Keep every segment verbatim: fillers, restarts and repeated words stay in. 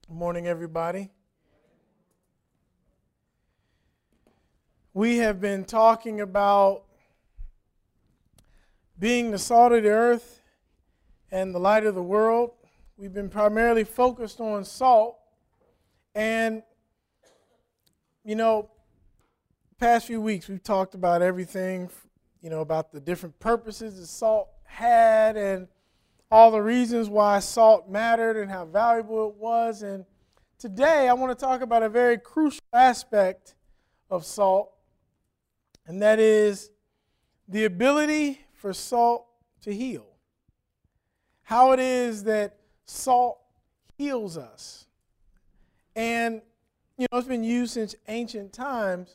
Good morning, everybody. We have been talking about being the salt of the earth and the light of the world. We've been primarily focused on salt. And, you know, past few weeks we've talked about everything, you know, about the different purposes that salt had and all the reasons why salt mattered and how valuable it was. And today I want to talk about a very crucial aspect of salt, and that is the ability for salt to heal. How it is that salt heals us. And, you know, it's been used since ancient times.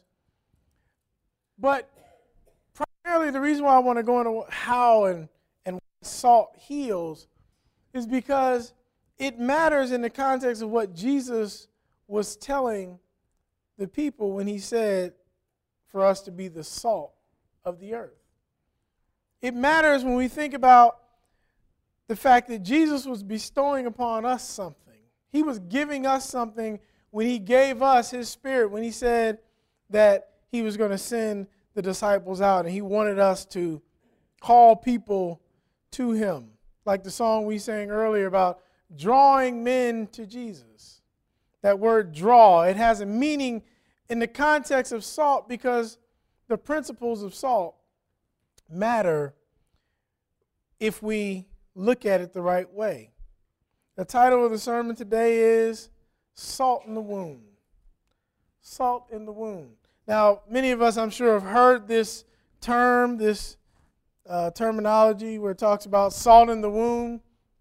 But primarily the reason why I want to go into how and salt heals is because it matters in the context of what Jesus was telling the people when he said for us to be the salt of the earth. It matters when we think about the fact that Jesus was bestowing upon us something. He was giving us something when he gave us his Spirit, when he said that he was going to send the disciples out and he wanted us to call people to him, like the song we sang earlier about drawing men to Jesus. That word draw, it has a meaning in the context of salt because the principles of salt matter if we look at it the right way. The title of the sermon today is Salt in the Wound. Salt in the wound. Now, many of us, I'm sure, have heard this term, this Uh, terminology where it talks about salt in the wound,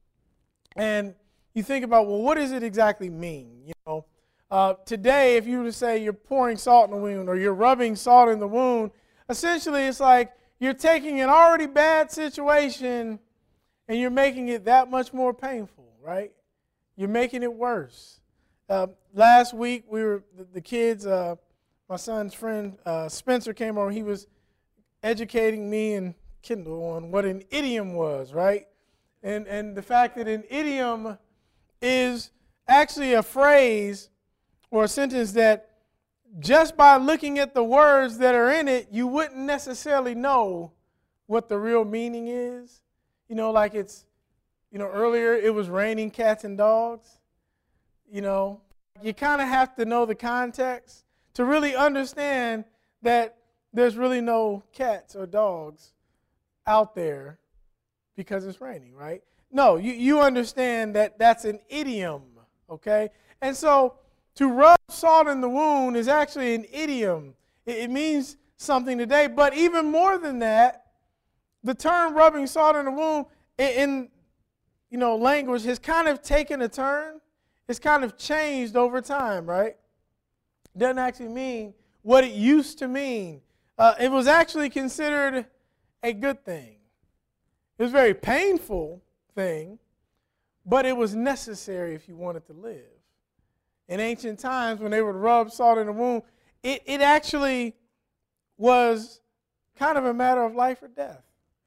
and you think about, well, what does it exactly mean? You know, uh, today, if you were to say you're pouring salt in the wound or you're rubbing salt in the wound, essentially it's like you're taking an already bad situation and you're making it that much more painful, right? You're making it worse. Uh, last week, we were the, the kids. Uh, my son's friend uh, Spencer came over. He was educating me and Kindle on what an idiom was, right? And and the fact that an idiom is actually a phrase or a sentence that just by looking at the words that are in it, you wouldn't necessarily know what the real meaning is. You know, like it's, you know, earlier it was raining cats and dogs. You know, you kind of have to know the context to really understand that there's really no cats or dogs out there because it's raining, right? No, you, you understand that that's an idiom, okay? And so to rub salt in the wound is actually an idiom. It, it means something today, but even more than that, the term rubbing salt in the wound in, in you know, language has kind of taken a turn. It's kind of changed over time, right? It doesn't actually mean what it used to mean. Uh, it was actually considered a good thing. It was a very painful thing, but it was necessary if you wanted to live. In ancient times, when they would rub salt in the wound, it, it actually was kind of a matter of life or death.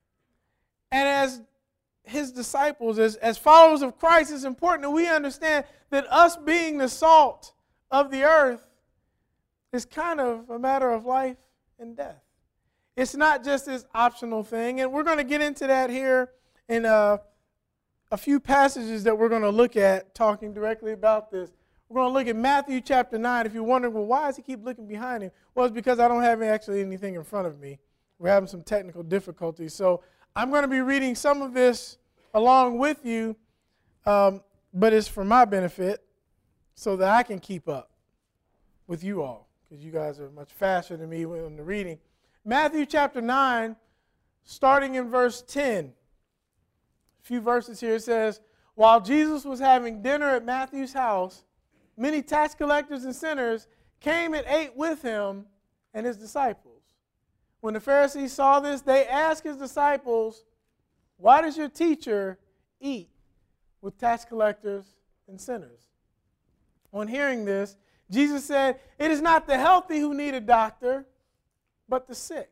And as his disciples, as, as followers of Christ, it's important that we understand that us being the salt of the earth is kind of a matter of life and death. It's not just this optional thing, and we're going to get into that here in uh, a few passages that we're going to look at talking directly about this. We're going to look at Matthew chapter nine. If you're wondering, well, why does he keep looking behind him? Well, it's because I don't have actually anything in front of me. We're having some technical difficulties. So I'm going to be reading some of this along with you, um, but it's for my benefit so that I can keep up with you all because you guys are much faster than me in the reading. Matthew chapter nine, starting in verse ten. A few verses here, it says, while Jesus was having dinner at Matthew's house, many tax collectors and sinners came and ate with him and his disciples. When the Pharisees saw this, they asked his disciples, why does your teacher eat with tax collectors and sinners? On hearing this, Jesus said, it is not the healthy who need a doctor, but the sick.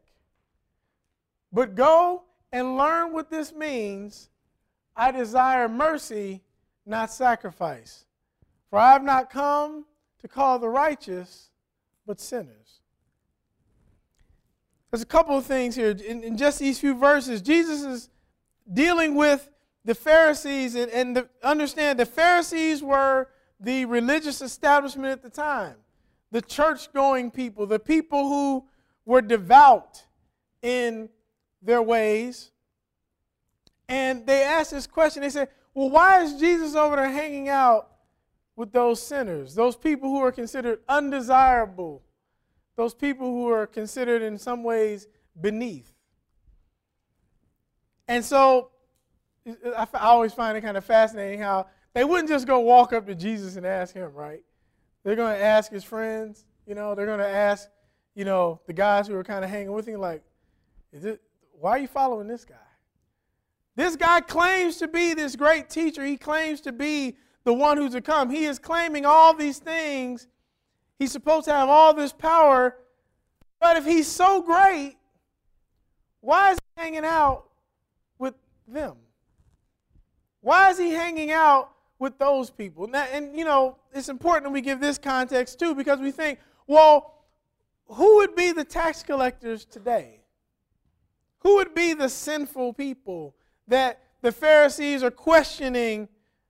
But go and learn what this means. I desire mercy, not sacrifice. For I have not come to call the righteous, but sinners. There's a couple of things here. In, in just these few verses, Jesus is dealing with the Pharisees, and, and the, understand the Pharisees were the religious establishment at the time, the church-going people, the people who were devout in their ways. And they asked this question. They said, well, why is Jesus over there hanging out with those sinners, those people who are considered undesirable, those people who are considered in some ways beneath? And so I always find it kind of fascinating how they wouldn't just go walk up to Jesus and ask him, right? They're going to ask his friends, you know, they're going to ask, you know, the guys who are kind of hanging with him, like, is it, why are you following this guy? This guy claims to be this great teacher. He claims to be the one who's to come. He is claiming all these things. He's supposed to have all this power. But if he's so great, why is he hanging out with them? Why is he hanging out with those people? Now, and, you know, it's important that we give this context, too, because we think, well, who would be the tax collectors today? Who would be the sinful people that the Pharisees are questioning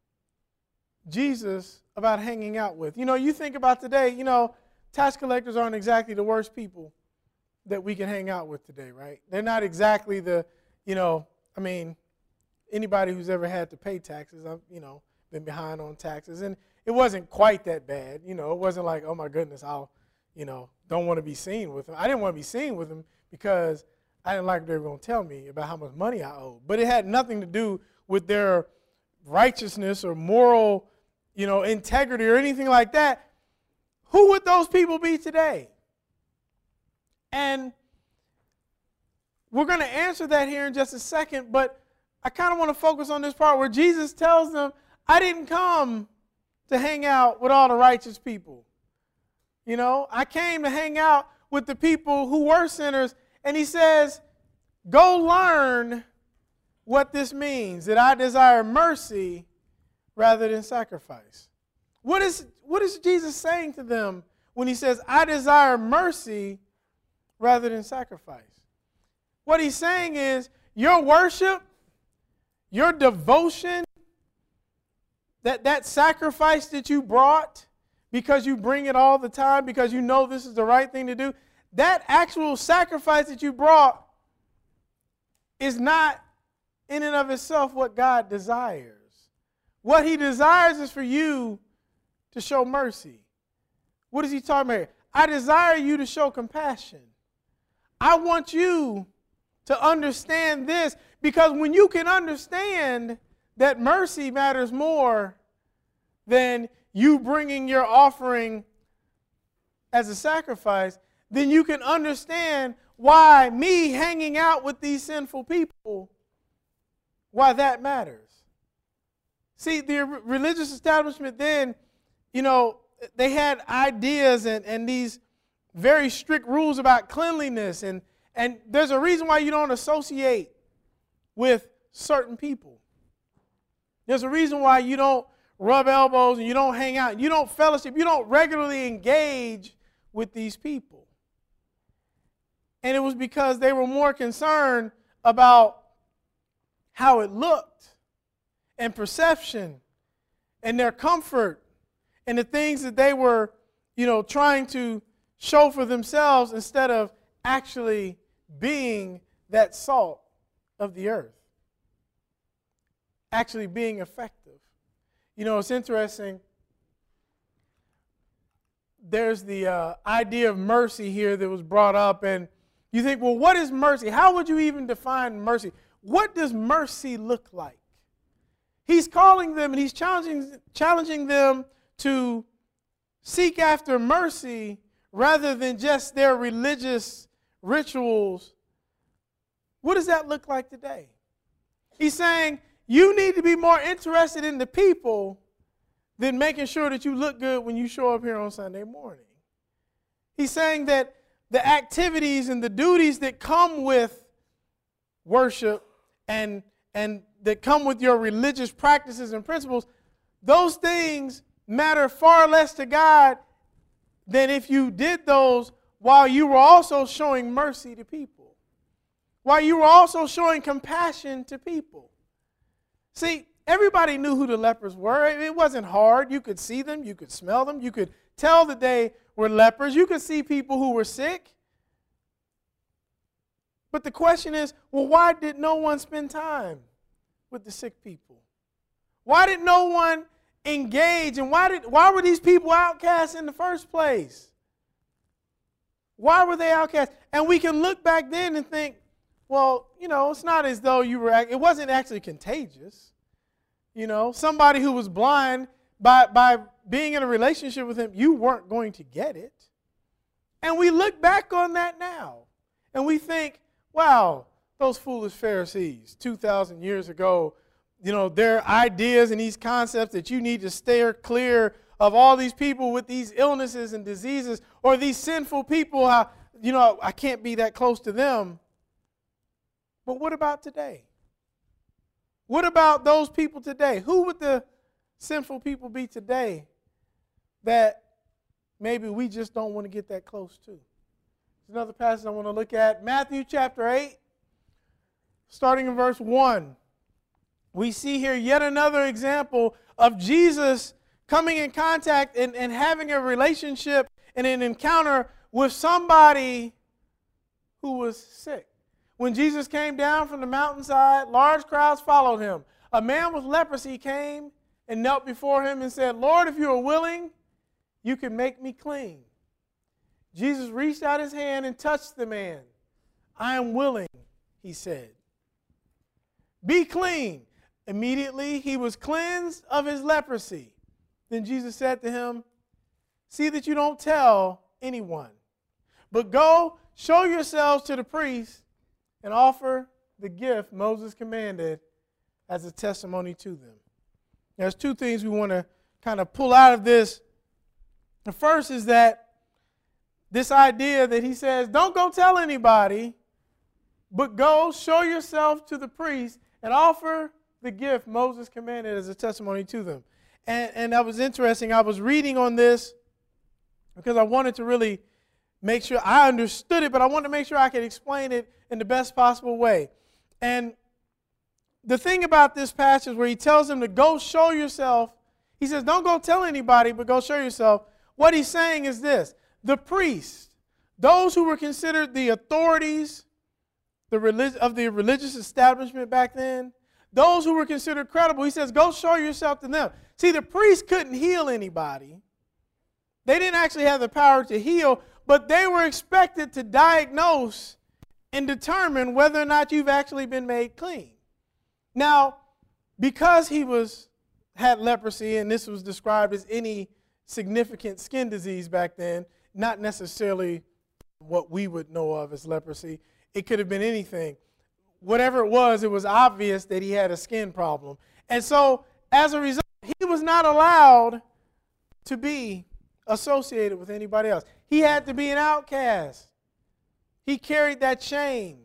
Jesus about hanging out with? You know, you think about today, you know, tax collectors aren't exactly the worst people that we can hang out with today, right? They're not exactly the, you know, I mean, anybody who's ever had to pay taxes, I've, you know, been behind on taxes. And it wasn't quite that bad. You know, it wasn't like, oh, my goodness, I'll, you know, don't want to be seen with them. I didn't want to be seen with them because I didn't like what they were going to tell me about how much money I owed. But it had nothing to do with their righteousness or moral, you know, integrity or anything like that. Who would those people be today? And we're going to answer that here in just a second, but I kind of want to focus on this part where Jesus tells them, I didn't come to hang out with all the righteous people. You know, I came to hang out with the people who were sinners. And he says, go learn what this means, that I desire mercy rather than sacrifice. What is, what is Jesus saying to them when he says, I desire mercy rather than sacrifice? What he's saying is, your worship, your devotion, that, that sacrifice that you brought because you bring it all the time, because you know this is the right thing to do, that actual sacrifice that you brought is not in and of itself what God desires. What he desires is for you to show mercy. What is he talking about here? I desire you to show compassion. I want you to understand this, because when you can understand that mercy matters more than you bringing your offering as a sacrifice, then you can understand why me hanging out with these sinful people, why that matters. See, the religious establishment then, you know, they had ideas and, and these very strict rules about cleanliness. And, and there's a reason why you don't associate with certain people. There's a reason why you don't rub elbows and you don't hang out. You don't fellowship. You don't regularly engage with these people. And it was because they were more concerned about how it looked and perception and their comfort and the things that they were, you know, trying to show for themselves instead of actually being that salt of the earth, actually being effective. You know, it's interesting. There's the uh, idea of mercy here that was brought up, and you think, well, what is mercy? How would you even define mercy? What does mercy look like? He's calling them and he's challenging, challenging them to seek after mercy rather than just their religious rituals. What does that look like today? He's saying you need to be more interested in the people than making sure that you look good when you show up here on Sunday morning. He's saying that the activities and the duties that come with worship and, and that come with your religious practices and principles, those things matter far less to God than if you did those while you were also showing mercy to people, while you were also showing compassion to people. See, everybody knew who the lepers were. It wasn't hard. You could see them. You could smell them. You could tell that they were lepers. You could see people who were sick. But the question is, well, why did no one spend time with the sick people? Why did no one engage? And why did why were these people outcast in the first place? Why were they outcast? And we can look back then and think, well, you know, it's not as though you were, it wasn't actually contagious. You know, somebody who was blind, by, by being in a relationship with him, you weren't going to get it. And we look back on that now, and we think, wow, those foolish Pharisees two thousand years ago, you know, their ideas and these concepts that you need to steer clear of all these people with these illnesses and diseases, or these sinful people, how, you know, I can't be that close to them. But what about today? What about those people today? Who would the sinful people be today that maybe we just don't want to get that close to? There's another passage I want to look at, Matthew chapter eight, starting in verse one. We see here yet another example of Jesus coming in contact and, and having a relationship and an encounter with somebody who was sick. When Jesus came down from the mountainside, large crowds followed him. A man with leprosy came and knelt before him and said, Lord, if you are willing, you can make me clean. Jesus reached out his hand and touched the man. I am willing, he said. Be clean. Immediately he was cleansed of his leprosy. Then Jesus said to him, see that you don't tell anyone, but go show yourselves to the priest and offer the gift Moses commanded as a testimony to them. There's two things we want to kind of pull out of this. The first is that this idea that he says, don't go tell anybody, but go show yourself to the priest and offer the gift Moses commanded as a testimony to them. And, and that was interesting. I was reading on this because I wanted to really make sure I understood it, but I wanted to make sure I could explain it in the best possible way. And the thing about this passage where he tells them to go show yourself, he says, don't go tell anybody, but go show yourself. What he's saying is this: the priests, those who were considered the authorities the relig- of the religious establishment back then, those who were considered credible, he says, go show yourself to them. See, the priests couldn't heal anybody. They didn't actually have the power to heal, but they were expected to diagnose and determine whether or not you've actually been made clean. Now, because he was had leprosy, and this was described as any significant skin disease back then, not necessarily what we would know of as leprosy. It could have been anything. Whatever it was, it was obvious that he had a skin problem. And so, as a result, he was not allowed to be associated with anybody else. He had to be an outcast. He carried that shame.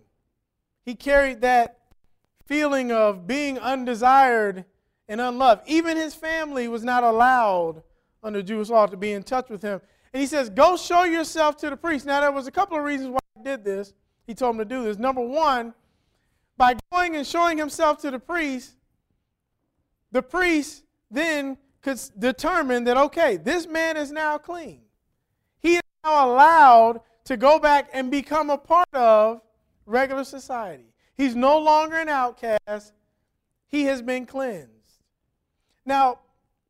He carried that feeling of being undesired and unloved. Even his family was not allowed under Jewish law to be in touch with him. And he says, go show yourself to the priest. Now, there was a couple of reasons why he did this. He told him to do this. Number one, by going and showing himself to the priest, the priest then could determine that, okay, this man is now clean. He is now allowed to go back and become a part of regular society. He's no longer an outcast. He has been cleansed. Now,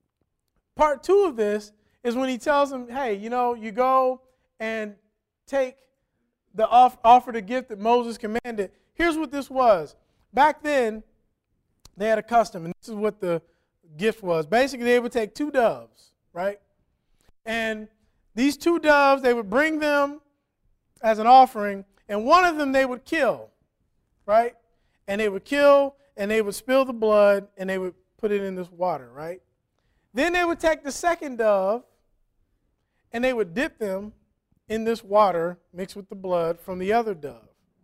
part two of this is when he tells him, hey, you know, you go and take the off, offer the gift that Moses commanded. Here's what this was. Back then, they had a custom, and this is what the gift was. Basically, they would take two doves, right? And these two doves, they would bring them as an offering, and one of them they would kill, right? And they would kill, and they would spill the blood, and they would put it in this water, right? Then they would take the second dove, and they would dip them in this water mixed with the blood from the other dove.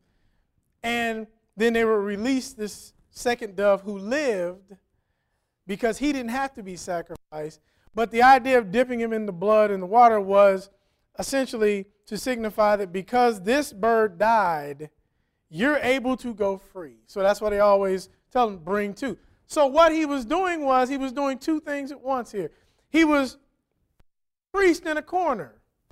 And then they would release this second dove who lived because he didn't have to be sacrificed. But the idea of dipping him in the blood and the water was essentially to signify that because this bird died, you're able to go free. So that's why they always tell him, bring two. So what he was doing was he was doing two things at once here. He was priest in a corner.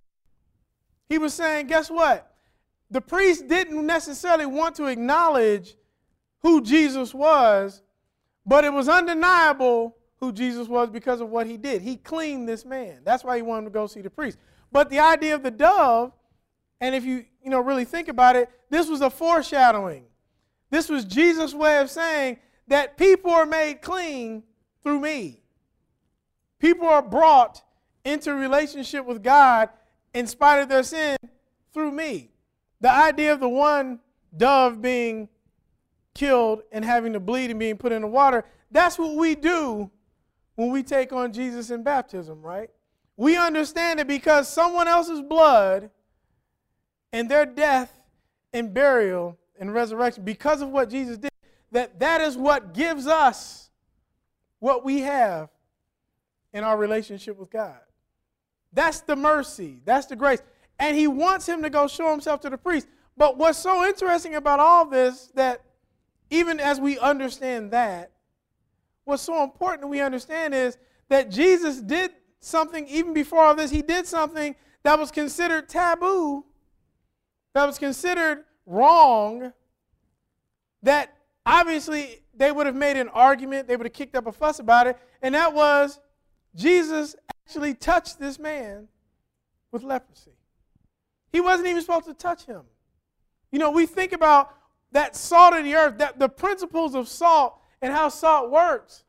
He was saying, guess what? The priest didn't necessarily want to acknowledge who Jesus was, but it was undeniable who Jesus was because of what he did. He cleaned this man. That's why he wanted him to go see the priest. But the idea of the dove, and if you, you know, really think about it, this was a foreshadowing. This was Jesus' way of saying that people are made clean through me. People are brought into relationship with God in spite of their sin through me. The idea of the one dove being killed and having to bleed and being put in the water, that's what we do when we take on Jesus in baptism, right? We understand that because someone else's blood and their death and burial and resurrection, because of what Jesus did, that that is what gives us what we have in our relationship with God. That's the mercy. That's the grace. And he wants him to go show himself to the priest. But what's so interesting about all this, that even as we understand that, what's so important that we understand is that Jesus did something, even before all this, he did something that was considered taboo, that was considered wrong, that obviously they would have made an argument, they would have kicked up a fuss about it, and that was Jesus actually touched this man with leprosy. He wasn't even supposed to touch him. You know, we think about that salt of the earth, that the principles of salt and how salt works.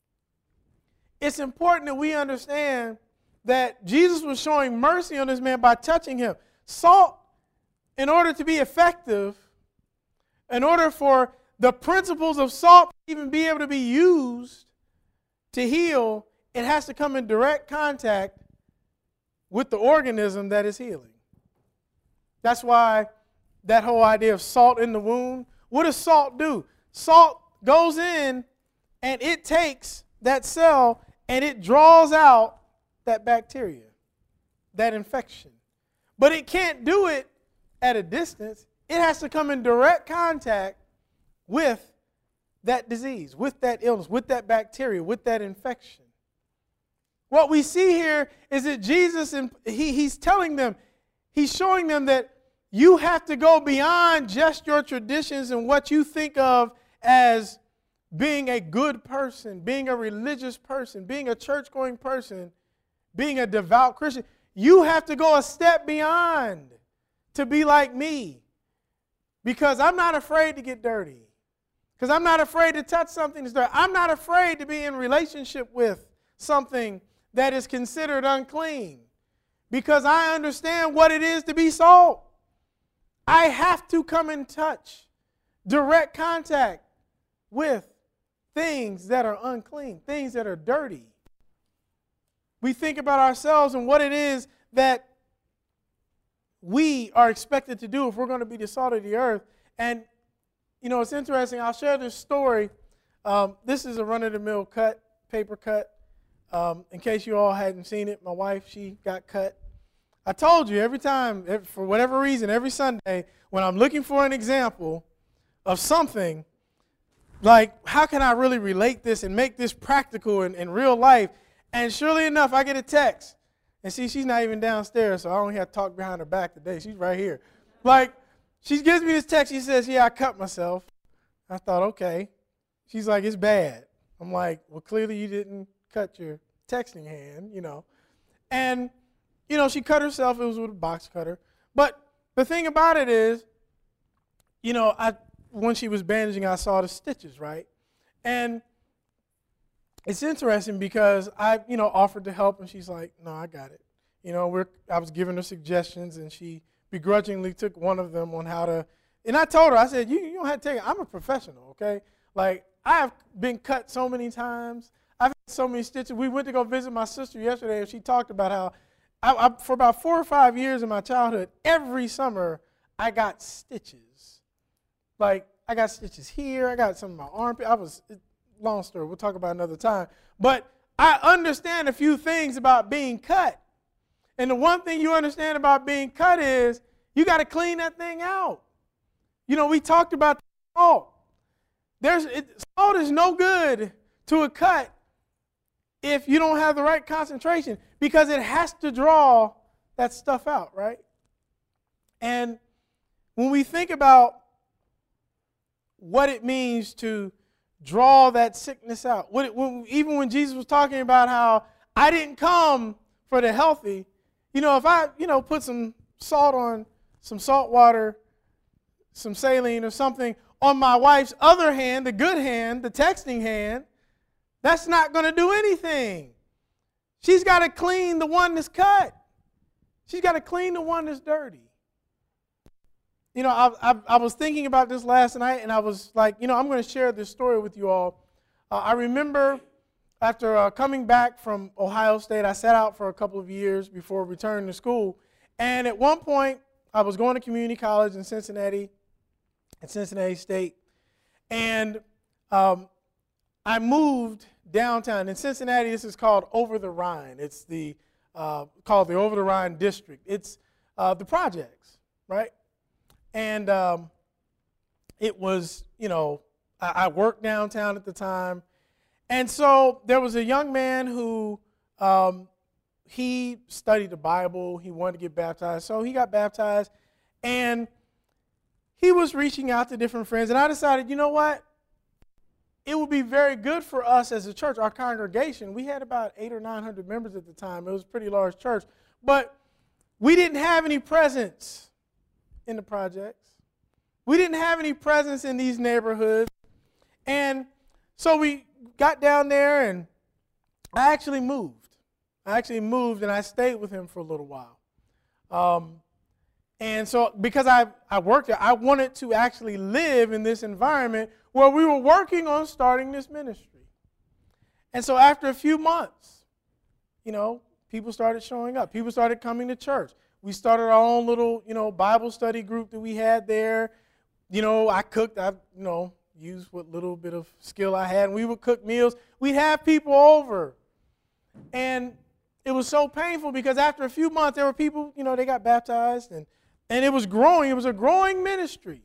It's important that we understand that Jesus was showing mercy on this man by touching him. Salt, in order to be effective, in order for the principles of salt to even be able to be used to heal, it has to come in direct contact with the organism that is healing. That's why that whole idea of salt in the wound, what does salt do? Salt goes in and it takes that cell and it draws out that bacteria, that infection. But it can't do it at a distance. It has to come in direct contact with that disease, with that illness, with that bacteria, with that infection. What we see here is that Jesus, he, he's telling them, he's showing them that you have to go beyond just your traditions and what you think of as being a good person, being a religious person, being a church-going person, being a devout Christian. You have to go a step beyond to be like me, because I'm not afraid to get dirty, because I'm not afraid to touch something that's dirty. I'm not afraid to be in relationship with something that is considered unclean, because I understand what it is to be salt. I have to come in touch, direct contact with things that are unclean, things that are dirty. We think about ourselves and what it is that we are expected to do if we're going to be the salt of the earth. And, you know, it's interesting. I'll share this story. Um, this is a run-of-the-mill cut, paper cut. Um, in case you all hadn't seen it, my wife, she got cut. I told you every time, for whatever reason, every Sunday, when I'm looking for an example of something, like how can I really relate this and make this practical in, in real life? And surely enough, I get a text. And see, she's not even downstairs, so I don't have to talk behind her back today. She's right here. Like, she gives me this text. She says, yeah, I cut myself. I thought, okay. She's like, it's bad. I'm like, well, clearly you didn't cut your texting hand, you know. And, you know, she cut herself. It was with a box cutter. But the thing about it is, you know, I when she was bandaging, I saw the stitches, right? And it's interesting because I, you know, offered to help, and she's like, no, I got it. You know, we're, I was giving her suggestions, and she begrudgingly took one of them on how to, and I told her, I said, you, you don't have to take it. I'm a professional, okay? Like, I have been cut so many times. I've had so many stitches. We went to go visit my sister yesterday, and she talked about how I, I, for about four or five years in my childhood, every summer I got stitches. Like, I got stitches here. I got some in my armpit. I was, long story. We'll talk about it another time. But I understand a few things about being cut. And the one thing you understand about being cut is you got to clean that thing out. You know, we talked about salt. There's, it, salt is no good to a cut if you don't have the right concentration, because it has to draw that stuff out, right? And when we think about what it means to draw that sickness out, what it, when, even when Jesus was talking about how I didn't come for the healthy, you know, if I, you know, put some salt on, some salt water, some saline or something on my wife's other hand, the good hand, the texting hand, that's not going to do anything. She's got to clean the one that's cut. She's got to clean the one that's dirty. You know, I, I, I was thinking about this last night, and I was like, you know, I'm going to share this story with you all. Uh, I remember after uh, coming back from Ohio State, I sat out for a couple of years before returning to school. And at one point, I was going to community college in Cincinnati, at Cincinnati State. And um, I moved downtown. In Cincinnati, this is called Over the Rhine. It's the uh, called the Over the Rhine District. It's uh, the projects, right? And um, it was, you know, I, I worked downtown at the time. And so there was a young man who, um, he studied the Bible. He wanted to get baptized. So he got baptized. And he was reaching out to different friends. And I decided, you know what? It would be very good for us as a church, our congregation. We had about eight or nine hundred members at the time. It was a pretty large church. But we didn't have any presence in the projects. We didn't have any presence in these neighborhoods. And so we got down there, and I actually moved. I actually moved, and I stayed with him for a little while. Um, and so because I, I worked there, I wanted to actually live in this environment where we were working on starting this ministry. And so after a few months, you know, people started showing up. People started coming to church. We started our own little, you know, Bible study group that we had there. You know, I cooked, I, you know, used what little bit of skill I had, and we would cook meals. We'd have people over. And it was so painful because after a few months, there were people, you know, they got baptized, and, and it was growing. It was a growing ministry.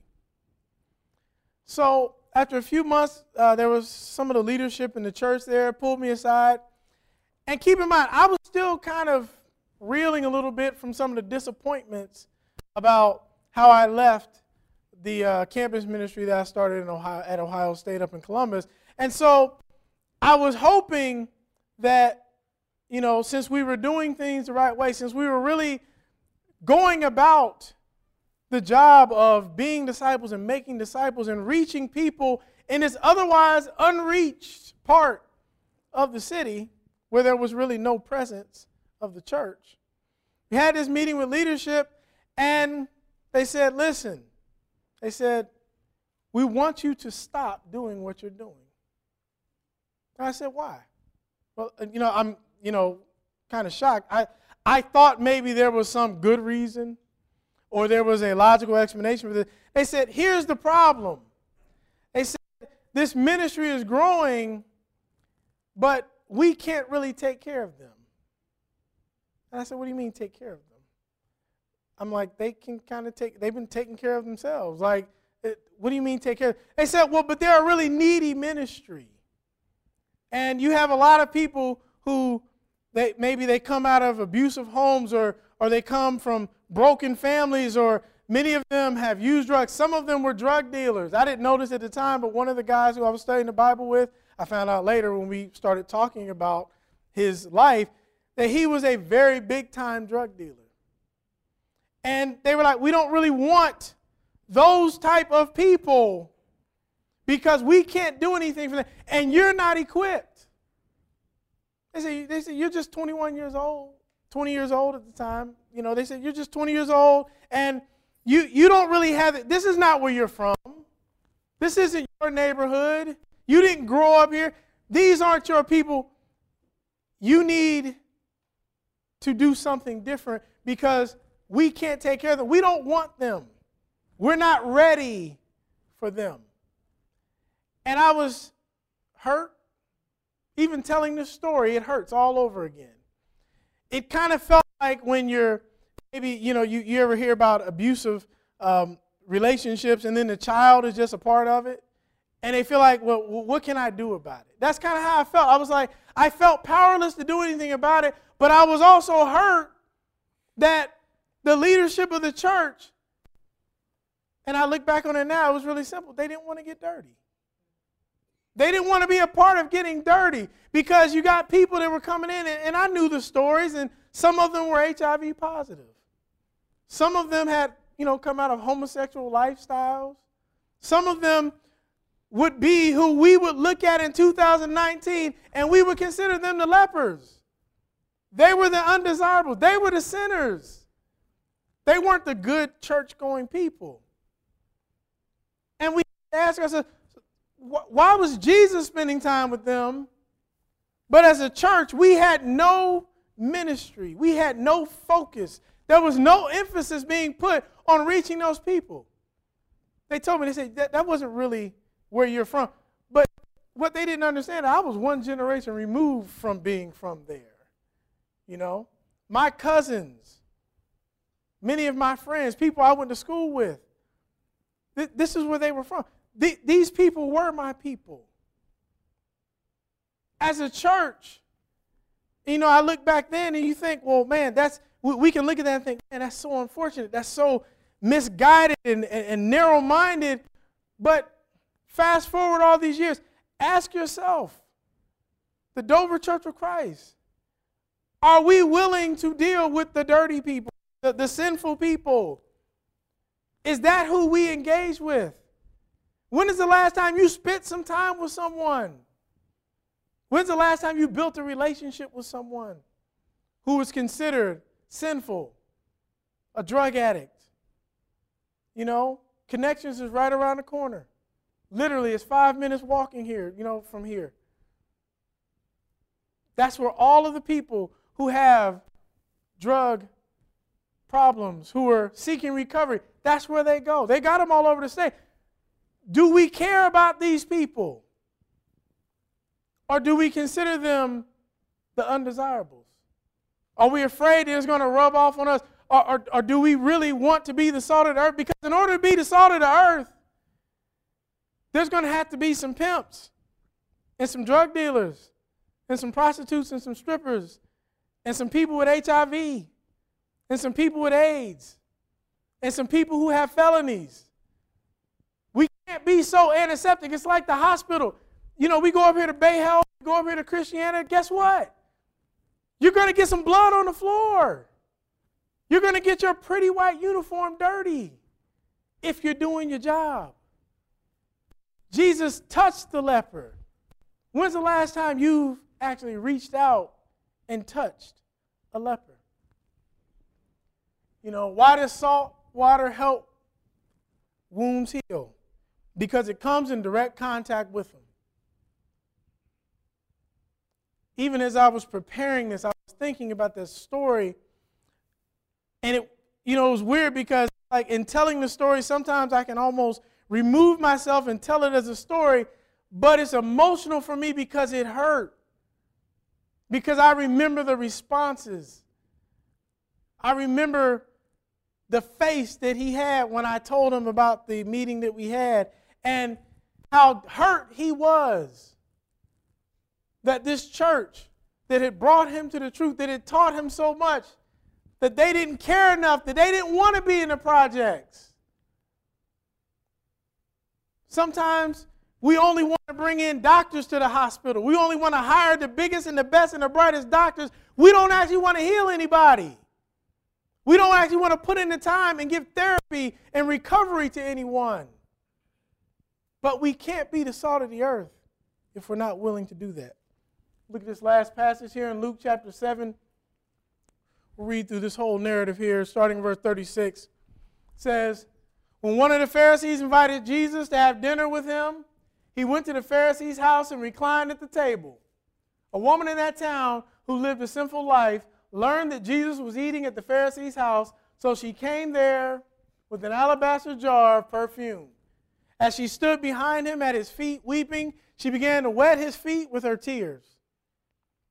So after a few months, uh, there was some of the leadership in the church there, pulled me aside. And keep in mind, I was still kind of reeling a little bit from some of the disappointments about how I left the uh, campus ministry that I started in Ohio, at Ohio State up in Columbus. And so I was hoping that, you know, since we were doing things the right way, since we were really going about the job of being disciples and making disciples and reaching people in this otherwise unreached part of the city where there was really no presence of the church. We had this meeting with leadership, and they said, listen, they said, we want you to stop doing what you're doing. And I said, why? Well, you know, I'm, you know, kind of shocked. I, I thought maybe there was some good reason or there was a logical explanation for this. They said, here's the problem. They said, this ministry is growing, but we can't really take care of them. And I said, what do you mean take care of them? I'm like, they can kind of take, they've been taking care of themselves. Like, it, what do you mean take care of them? They said, well, but they're a really needy ministry. And you have a lot of people who, they maybe they come out of abusive homes, or, or they come from broken families, or many of them have used drugs. Some of them were drug dealers. I didn't notice at the time, but one of the guys who I was studying the Bible with, I found out later when we started talking about his life, that he was a very big-time drug dealer. And they were like, we don't really want those type of people because we can't do anything for them, and you're not equipped. They say, they say, you're just twenty-one years old, twenty years old at the time. You know, they said, you're just twenty years old, and you, you don't really have it. This is not where you're from. This isn't your neighborhood. You didn't grow up here. These aren't your people. You need to do something different because we can't take care of them. We don't want them. We're not ready for them. And I was hurt. Even telling this story, it hurts all over again. It kind of felt like when you're, maybe, you know, you, you ever hear about abusive um, relationships and then the child is just a part of it. And they feel like, well, what can I do about it? That's kind of how I felt. I was like, I felt powerless to do anything about it, but I was also hurt that the leadership of the church, and I look back on it now, it was really simple. They didn't want to get dirty. They didn't want to be a part of getting dirty because you got people that were coming in, and, and I knew the stories, and some of them were H I V positive. Some of them had, you know, come out of homosexual lifestyles. Some of them would be who we would look at in two thousand nineteen, and we would consider them the lepers. They were the undesirables. They were the sinners. They weren't the good church-going people. And we ask ourselves, why was Jesus spending time with them? But as a church, we had no ministry. We had no focus. There was no emphasis being put on reaching those people. They told me, they said, that, that wasn't really where you're from. But what they didn't understand, I was one generation removed from being from there. You know, my cousins, many of my friends, people I went to school with, th- this is where they were from. Th- these people were my people. As a church, you know, I look back then and you think, well, man, that's, we, we can look at that and think, man, that's so unfortunate. That's so misguided and, and, and narrow-minded. But fast forward all these years, ask yourself, the Dover Church of Christ, are we willing to deal with the dirty people, the, the sinful people? Is that who we engage with? When is the last time you spent some time with someone? When's the last time you built a relationship with someone who was considered sinful, a drug addict? You know, Connections is right around the corner. Literally, it's five minutes walking here, you know, from here. That's where all of the people who have drug problems, who are seeking recovery, that's where they go. They got them all over the state. Do we care about these people? Or do we consider them the undesirables? Are we afraid it's going to rub off on us? Or, or, or do we really want to be the salt of the earth? Because in order to be the salt of the earth, there's going to have to be some pimps and some drug dealers and some prostitutes and some strippers and some people with H I V and some people with AIDS and some people who have felonies. We can't be so antiseptic. It's like the hospital. You know, we go up here to Bay Health, go up here to Christianity. Guess what? You're going to get some blood on the floor. You're going to get your pretty white uniform dirty if you're doing your job. Jesus touched the leper. When's the last time you've actually reached out and touched a leper? You know, why does salt water help wounds heal? Because it comes in direct contact with them. Even as I was preparing this, I was thinking about this story, and it, you know, it was weird because, like, in telling the story, sometimes I can almost remove myself and tell it as a story, but it's emotional for me because it hurt. Because I remember the responses. I remember the face that he had when I told him about the meeting that we had and how hurt he was that this church that had brought him to the truth, that had taught him so much, that they didn't care enough, that they didn't want to be in the projects. Sometimes we only want to bring in doctors to the hospital. We only want to hire the biggest and the best and the brightest doctors. We don't actually want to heal anybody. We don't actually want to put in the time and give therapy and recovery to anyone. But we can't be the salt of the earth if we're not willing to do that. Look at this last passage here in Luke chapter seven. We'll read through this whole narrative here, starting in verse thirty-six. It says, when one of the Pharisees invited Jesus to have dinner with him, he went to the Pharisee's house and reclined at the table. A woman in that town who lived a sinful life learned that Jesus was eating at the Pharisee's house, so she came there with an alabaster jar of perfume. As she stood behind him at his feet weeping, she began to wet his feet with her tears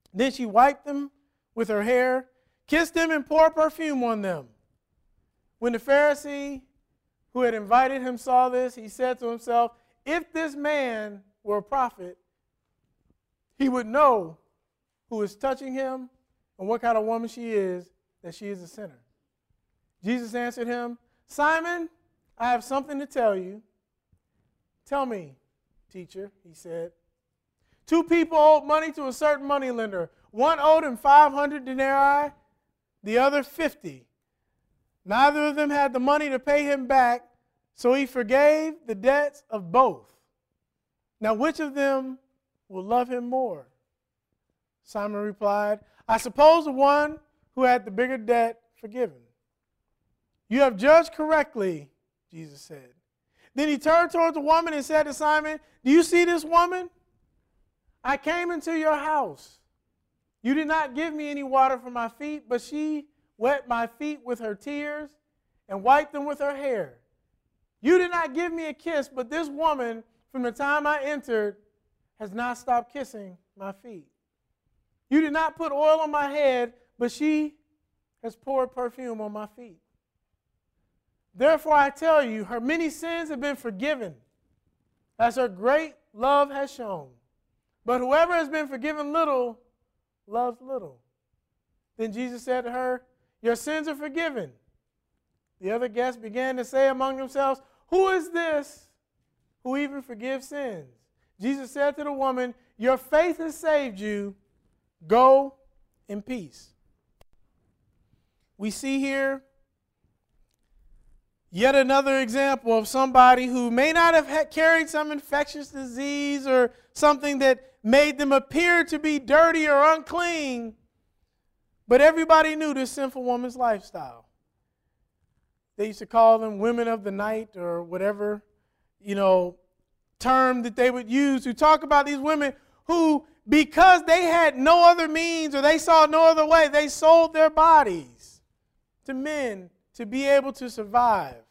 Then she wiped them with her hair, kissed them, and poured perfume on them. When the Pharisee who had invited him saw this, he said to himself, if this man were a prophet, he would know who is touching him and what kind of woman she is, that she is a sinner. Jesus answered him, Simon, I have something to tell you. Tell me, teacher, he said. Two people owed money to a certain moneylender. One owed him five hundred denarii, the other fifty. Neither of them had the money to pay him back, so he forgave the debts of both. Now, which of them will love him more? Simon replied, I suppose the one who had the bigger debt forgiven. You have judged correctly, Jesus said. Then he turned towards the woman and said to Simon, do you see this woman? I came into your house. You did not give me any water for my feet, but she wet my feet with her tears and wiped them with her hair. You did not give me a kiss, but this woman, from the time I entered, has not stopped kissing my feet. You did not put oil on my head, but she has poured perfume on my feet. Therefore, I tell you, her many sins have been forgiven, as her great love has shown. But whoever has been forgiven little, loves little. Then Jesus said to her, your sins are forgiven. The other guests began to say among themselves, who is this who even forgives sins? Jesus said to the woman, your faith has saved you. Go in peace. We see here yet another example of somebody who may not have had carried some infectious disease or something that made them appear to be dirty or unclean, but everybody knew this sinful woman's lifestyle. They used to call them women of the night or whatever, you know, term that they would use to talk about these women who, because they had no other means or they saw no other way, they sold their bodies to men to be able to survive.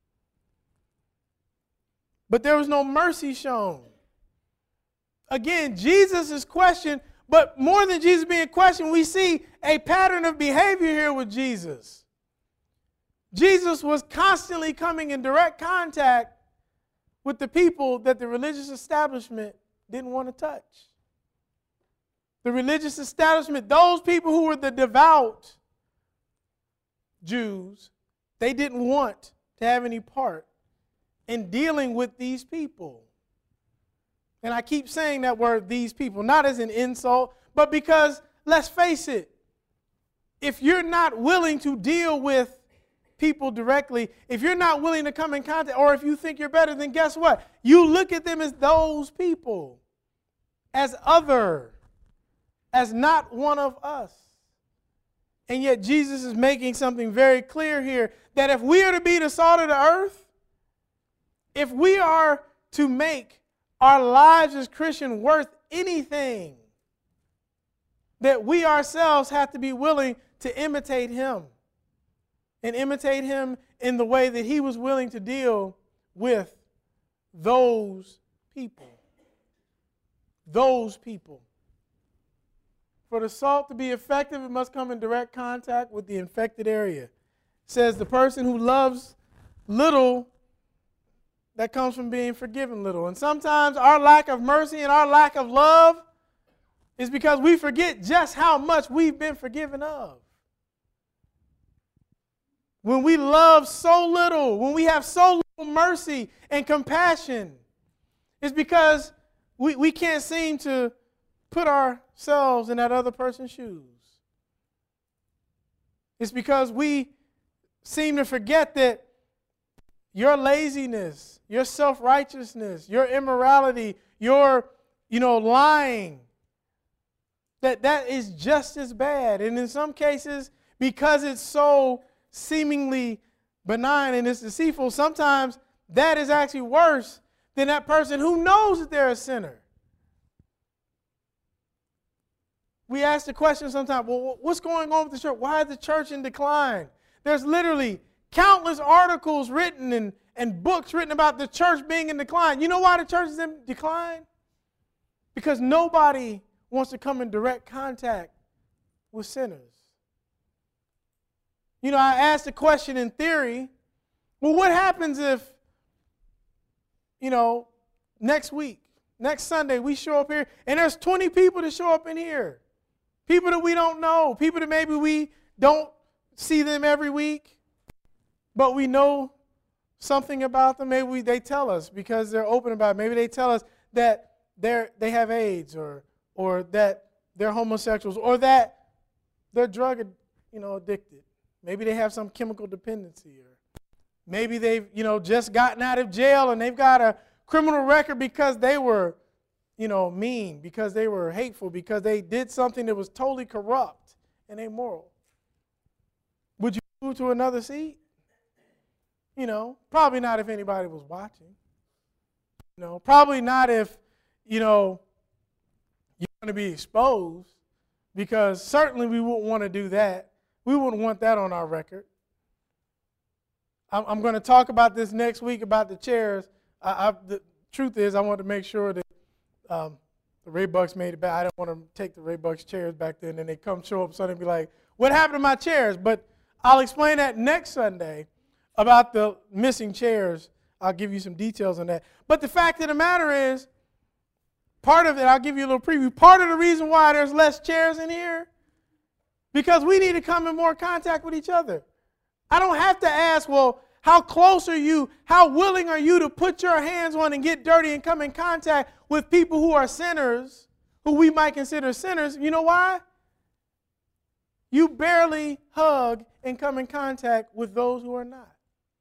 But there was no mercy shown. Again, Jesus is questioned, but more than Jesus being questioned, we see a pattern of behavior here with Jesus. Jesus was constantly coming in direct contact with the people that the religious establishment didn't want to touch. The religious establishment, those people who were the devout Jews, they didn't want to have any part in dealing with these people. And I keep saying that word, these people, not as an insult, but because, let's face it, if you're not willing to deal with people directly, if you're not willing to come in contact, or if you think you're better, then guess what? You look at them as those people, as other, as not one of us. And yet Jesus is making something very clear here, that if we are to be the salt of the earth, if we are to make our lives as Christians worth anything, that we ourselves have to be willing to imitate him and imitate him in the way that he was willing to deal with those people. Those people. For the salt to be effective, it must come in direct contact with the infected area. It says the person who loves little, that comes from being forgiven little. And sometimes our lack of mercy and our lack of love is because we forget just how much we've been forgiven of. When we love so little, when we have so little mercy and compassion, it's because we, we can't seem to put ourselves in that other person's shoes. It's because we seem to forget that your laziness, your self-righteousness, your immorality, your, you know, lying, that that is just as bad. And in some cases, because it's so seemingly benign and it's deceitful, sometimes that is actually worse than that person who knows that they're a sinner. We ask the question sometimes, well, what's going on with the church? Why is the church in decline? There's literally countless articles written and, and books written about the church being in decline. You know why the church is in decline? Because nobody wants to come in direct contact with sinners. You know, I asked the question in theory, well, what happens if, you know, next week, next Sunday, we show up here and there's twenty people that show up in here. People that we don't know, people that maybe we don't see them every week, but we know something about them. Maybe we, they tell us because they're open about it. Maybe they tell us that they're, they have AIDS or, or that they're homosexuals or that they're drug you know, addicted. Maybe they have some chemical dependency, or maybe they've, you know, just gotten out of jail and they've got a criminal record because they were, you know, mean, because they were hateful, because they did something that was totally corrupt and immoral. Would you move to another seat? You know, probably not if anybody was watching. You know, probably not if, you know, you're going to be exposed, because certainly we wouldn't want to do that. We wouldn't want that on our record. I'm, I'm going to talk about this next week about the chairs. I, I, the truth is, I want to make sure that um, the Ray Bucks made it back. I don't want to take the Ray Bucks chairs back there, and then they come show up Sunday and be like, what happened to my chairs? But I'll explain that next Sunday about the missing chairs. I'll give you some details on that. But the fact of the matter is, part of it, I'll give you a little preview, part of the reason why there's less chairs in here, because we need to come in more contact with each other. I don't have to ask, well, how close are you? How willing are you to put your hands on and get dirty and come in contact with people who are sinners, who we might consider sinners? You know why? You barely hug and come in contact with those who are not.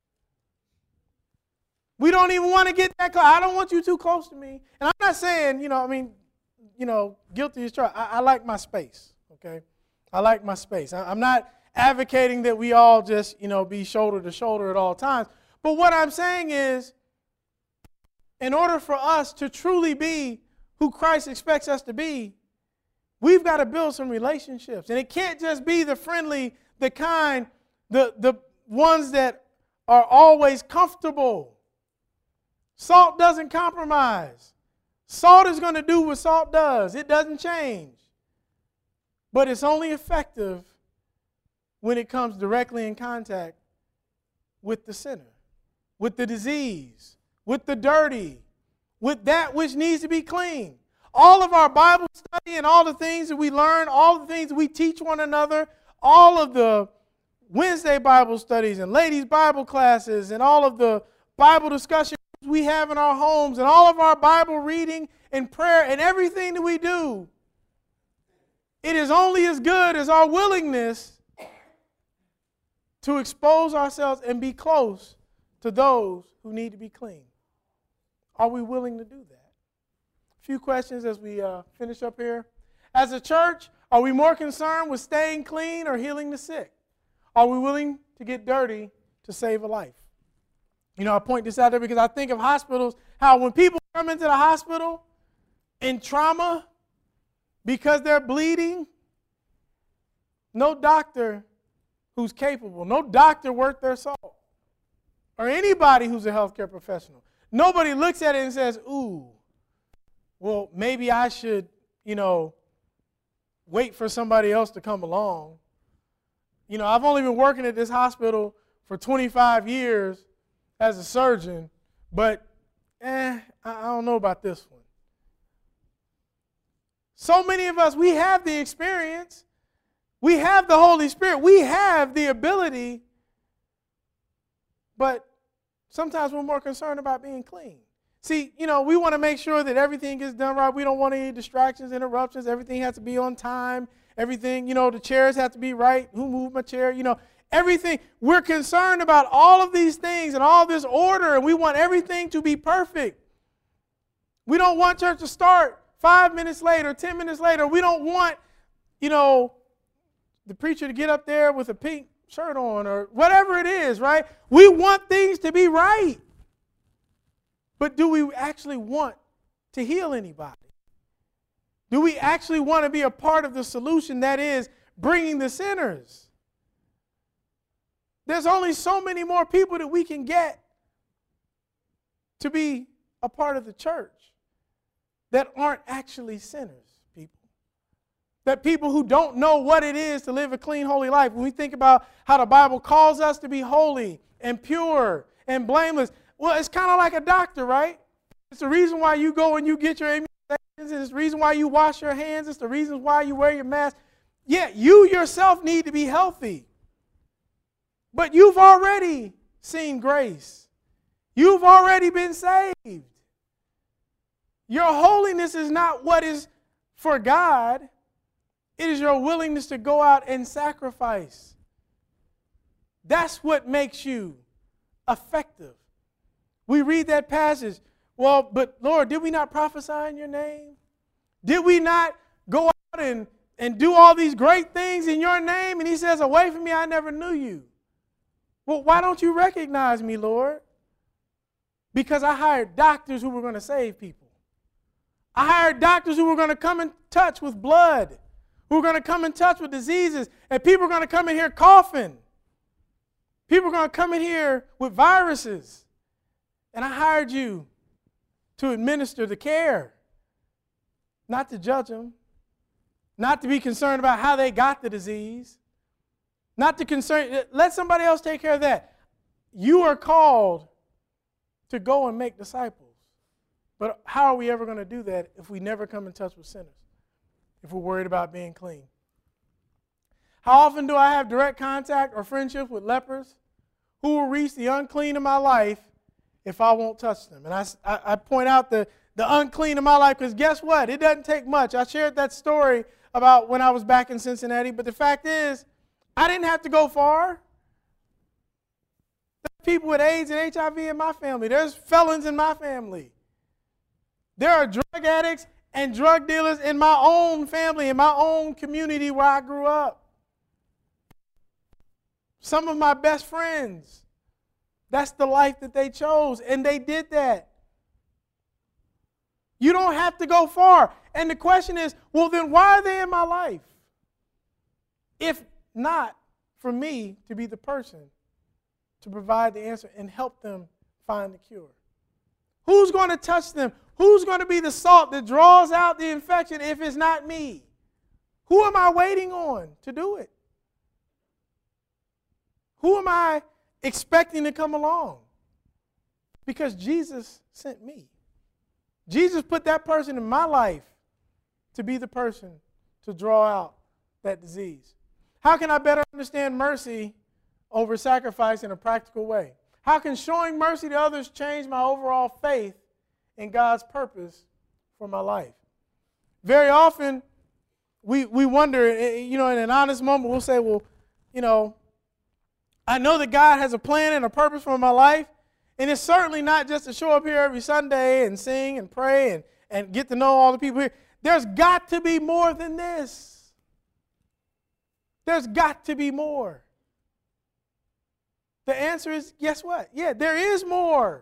We don't even want to get that close. I don't want you too close to me. And I'm not saying, you know, I mean, you know, guilty as charged. I, I like my space, okay? I like my space. I, I'm not advocating that we all just, you know, be shoulder to shoulder at all times. But what I'm saying is, in order for us to truly be who Christ expects us to be, we've got to build some relationships. And it can't just be the friendly, the kind, the, the ones that are always comfortable. Salt doesn't compromise. Salt is going to do what salt does. It doesn't change. But it's only effective when it comes directly in contact with the sinner, with the disease, with the dirty, with that which needs to be clean. All of our Bible study and all the things that we learn, all the things that we teach one another, all of the Wednesday Bible studies and ladies' Bible classes and all of the Bible discussions we have in our homes and all of our Bible reading and prayer and everything that we do, it is only as good as our willingness to expose ourselves and be close to those who need to be clean. Are we willing to do that? A few questions as we uh, finish up here. As a church, are we more concerned with staying clean or healing the sick? Are we willing to get dirty to save a life? You know, I point this out there because I think of hospitals, how when people come into the hospital in trauma because they're bleeding, no doctor who's capable, no doctor worth their salt, or anybody who's a healthcare professional, nobody looks at it and says, ooh, well, maybe I should, you know, wait for somebody else to come along. You know, I've only been working at this hospital for twenty-five years as a surgeon, but eh, I don't know about this one. So many of us, we have the experience. We have the Holy Spirit. We have the ability, but sometimes we're more concerned about being clean. See, you know, we want to make sure that everything is done right. We don't want any distractions, interruptions. Everything has to be on time. Everything, you know, the chairs have to be right. Who moved my chair? You know, everything. We're concerned about all of these things and all this order, and we want everything to be perfect. We don't want church to start five minutes later, ten minutes later. We don't want, you know, the preacher to get up there with a pink shirt on or whatever it is, right? We want things to be right. But do we actually want to heal anybody? Do we actually want to be a part of the solution that is bringing the sinners? There's only so many more people that we can get to be a part of the church that aren't actually sinners, people. that people who don't know what it is to live a clean, holy life, when we think about how the Bible calls us to be holy and pure and blameless, well, it's kind of like a doctor, right? It's the reason why you go and you get your immunizations. It's the reason why you wash your hands. It's the reason why you wear your mask. Yeah, you yourself need to be healthy. But you've already seen grace. You've already been saved. Your holiness is not what is for God. It is your willingness to go out and sacrifice. That's what makes you effective. We read that passage. Well, but Lord, did we not prophesy in your name? Did we not go out and, and do all these great things in your name? And he says, away from me, I never knew you. Well, why don't you recognize me, Lord? Because I hired doctors who were going to save people. I hired doctors who were going to come in touch with blood, who were going to come in touch with diseases, and people are going to come in here coughing. People are going to come in here with viruses. And I hired you to administer the care, not to judge them, not to be concerned about how they got the disease, not to concern, let somebody else take care of that. You are called to go and make disciples. But how are we ever going to do that if we never come in touch with sinners, if we're worried about being clean? How often do I have direct contact or friendships with lepers who will reach the unclean in my life if I won't touch them? And I, I, I point out the, the unclean in my life because guess what? It doesn't take much. I shared that story about when I was back in Cincinnati, but the fact is, I didn't have to go far. There's people with AIDS and H I V in my family. There's felons in my family. There are drug addicts and drug dealers in my own family, in my own community where I grew up. Some of my best friends, that's the life that they chose, and they did that. You don't have to go far. And the question is, well, then why are they in my life? If not for me to be the person to provide the answer and help them find the cure. Who's going to touch them? Who's going to be the salt that draws out the infection if it's not me? Who am I waiting on to do it? Who am I expecting to come along? Because Jesus sent me. Jesus put that person in my life to be the person to draw out that disease. How can I better understand mercy over sacrifice in a practical way? How can showing mercy to others change my overall faith in God's purpose for my life? Very often, we, we wonder, you know, in an honest moment, we'll say, well, you know, I know that God has a plan and a purpose for my life, and it's certainly not just to show up here every Sunday and sing and pray and, and get to know all the people here. There's got to be more than this. There's got to be more. The answer is, guess what? Yeah, there is more.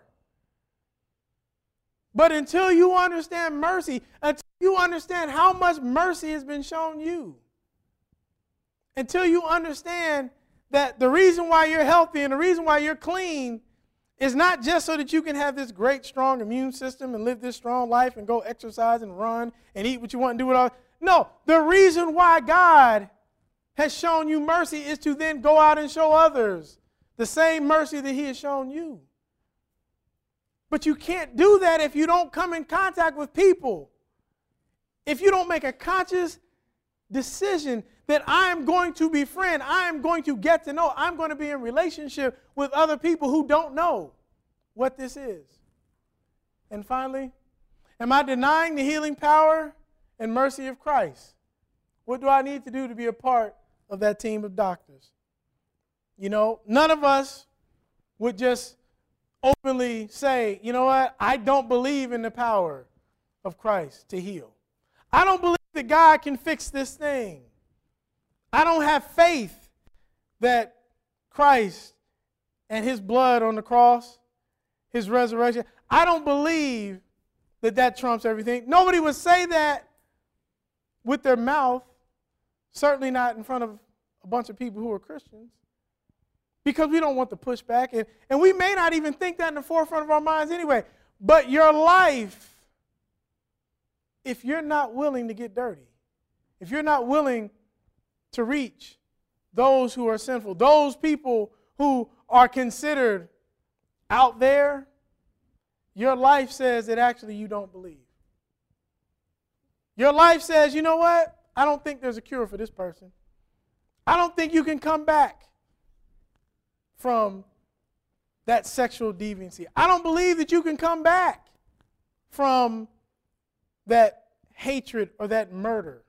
But until you understand mercy, until you understand how much mercy has been shown you, until you understand that the reason why you're healthy and the reason why you're clean is not just so that you can have this great, strong immune system and live this strong life and go exercise and run and eat what you want and do what all. No, the reason why God has shown you mercy is to then go out and show others the same mercy that he has shown you. But you can't do that if you don't come in contact with people. If you don't make a conscious decision that I am going to befriend, I am going to get to know, I'm going to be in relationship with other people who don't know what this is. And finally, am I denying the healing power and mercy of Christ? What do I need to do to be a part of that team of doctors? You know, none of us would just openly say, you know what, I don't believe in the power of Christ to heal. I don't believe that God can fix this thing. I don't have faith that Christ and his blood on the cross, his resurrection, I don't believe that that trumps everything. Nobody would say that with their mouth, certainly not in front of a bunch of people who are Christians, because we don't want the pushback, and, and we may not even think that in the forefront of our minds anyway. But your life, if you're not willing to get dirty, if you're not willing to reach those who are sinful, those people who are considered out there, your life says that actually you don't believe. Your life says, you know what? I don't think there's a cure for this person. I don't think you can come back from that sexual deviancy. I don't believe that you can come back from that hatred or that murder.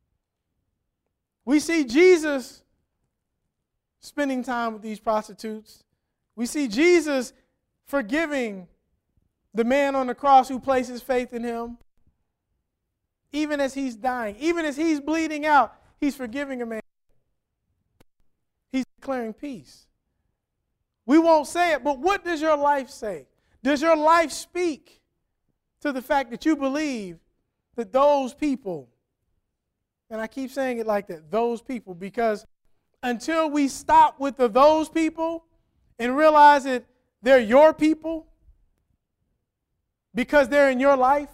We see Jesus spending time with these prostitutes. We see Jesus forgiving the man on the cross who places faith in him. Even as he's dying, even as he's bleeding out, he's forgiving a man. He's declaring peace. We won't say it, but what does your life say? Does your life speak to the fact that you believe that those people, and I keep saying it like that, those people, because until we stop with the those people and realize that they're your people because they're in your life,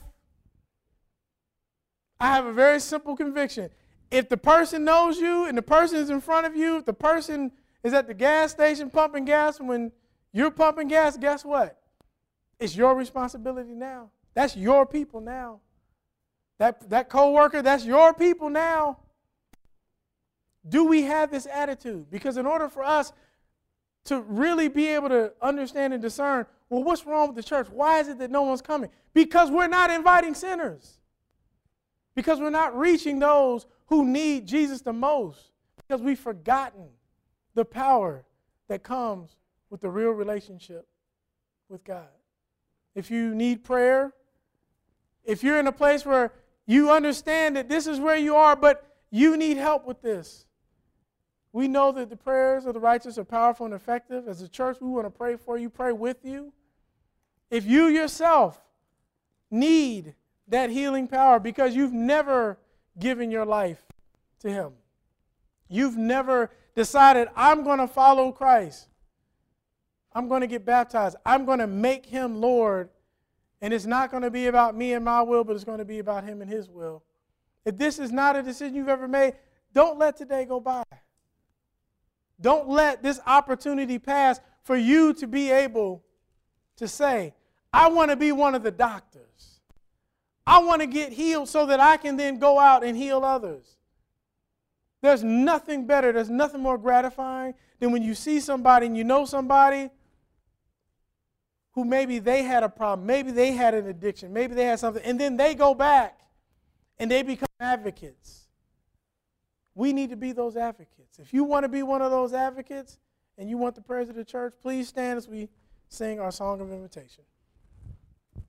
I have a very simple conviction. If the person knows you and the person is in front of you, if the person is at the gas station pumping gas when you're pumping gas, guess what? It's your responsibility now. That's your people now. That, that co-worker, that's your people now. Do we have this attitude? Because in order for us to really be able to understand and discern, well, what's wrong with the church? Why is it that no one's coming? Because we're not inviting sinners. Because we're not reaching those who need Jesus the most. Because we've forgotten the power that comes with the real relationship with God. If you need prayer, if you're in a place where you understand that this is where you are, but you need help with this, we know that the prayers of the righteous are powerful and effective. As a church, we want to pray for you, pray with you. If you yourself need that healing power because you've never given your life to Him, you've never decided, I'm going to follow Christ, I'm going to get baptized, I'm going to make Him Lord, and it's not going to be about me and my will, but it's going to be about Him and His will. If this is not a decision you've ever made, don't let today go by. Don't let this opportunity pass for you to be able to say, I want to be one of the doctors. I want to get healed so that I can then go out and heal others. There's nothing better, there's nothing more gratifying than when you see somebody and you know somebody who maybe they had a problem, maybe they had an addiction, maybe they had something, and then they go back and they become advocates. We need to be those advocates. If you want to be one of those advocates and you want the prayers of the church, please stand as we sing our song of invitation.